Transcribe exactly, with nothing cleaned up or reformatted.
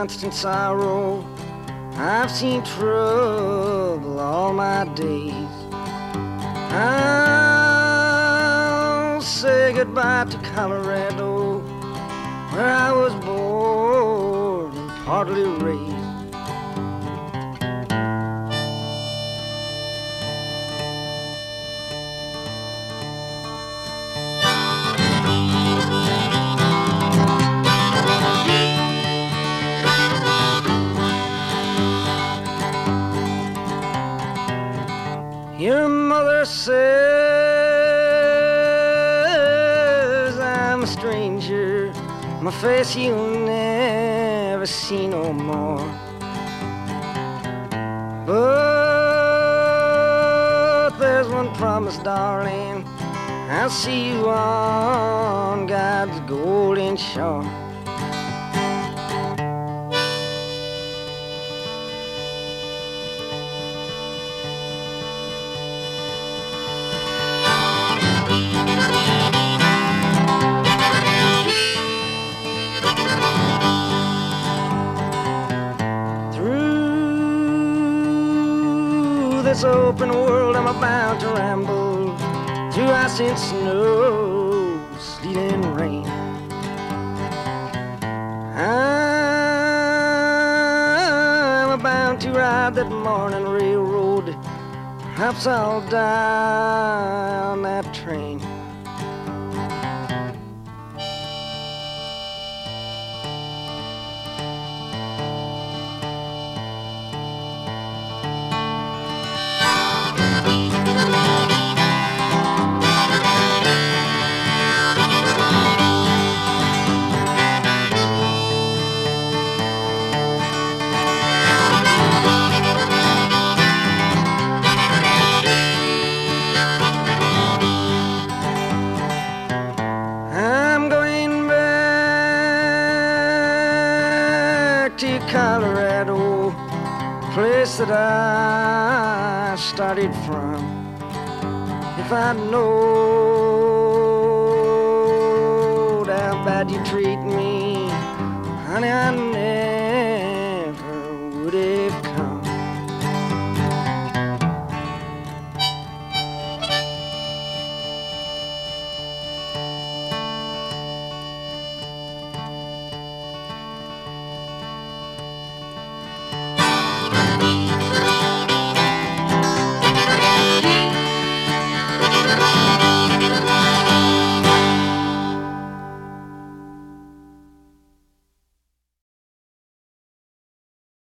constant sorrow. I've seen trouble all my days. I'll say goodbye to Colorado, where I was born and partly raised. Your mother says I'm a stranger, my face you'll never see no more. But there's one promise, darling, I'll see you on God's golden shore. This open world I'm about to ramble, through ice and snow, sleet and rain. I'm about to ride that morning railroad, perhaps I'll die on that train. To Colorado, place that I started from. If I'd known